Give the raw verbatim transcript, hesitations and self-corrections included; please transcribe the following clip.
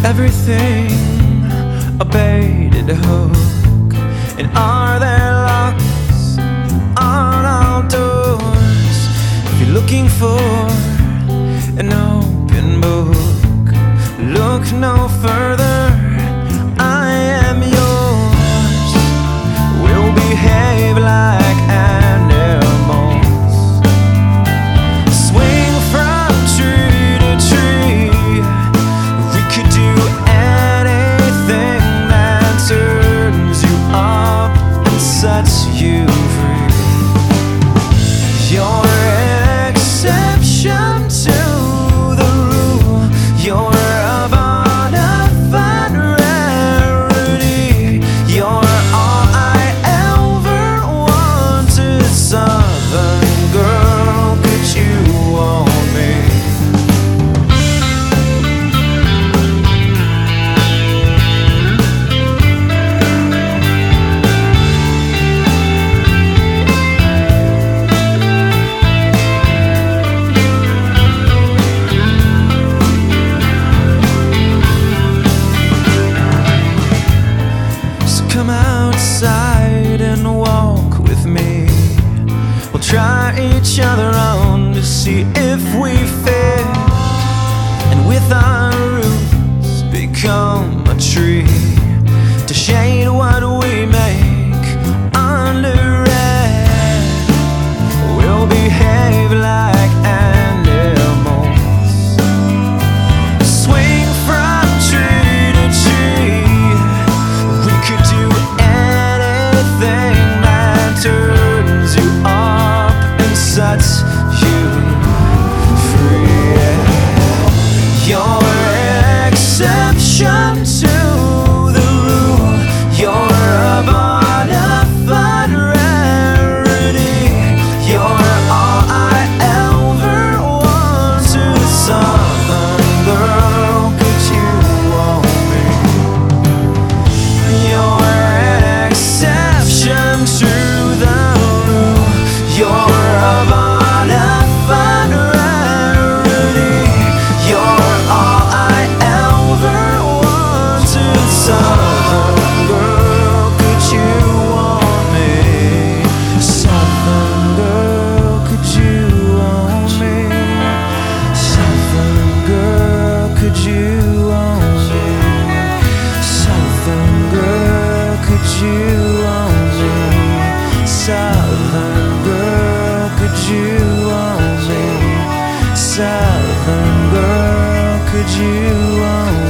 everything a baited hook? And are there locks on all doors? If you're looking for an open book, look no further. I am yours. We'll behave like animals, swing from tree to tree. We could do anything that turns you up and sets you free. You're an exception to the rule. You're a bona fide rarity. You're all I ever wanted. Southern girl, could you want me? Come outside and walk with me. We'll try each other on to see if we fit, and with our roots become a tree to shade what we make under it. We'll behave like animals, swing from tree to tree. We could do anything that turns you up and sets you free. You're an exception to the rule. You're a bona fide rarity. You're all I ever wanted. Southern girl, could you want me? You're an exception to the rule. You're a bona fide rarity. You're all I ever wanted. Southern girl, could you want me? Southern girl, could you want me? Southern girl, could you want me? Southern girl, could you want me? Southern girl, could you want me? Southern girl, could you want me?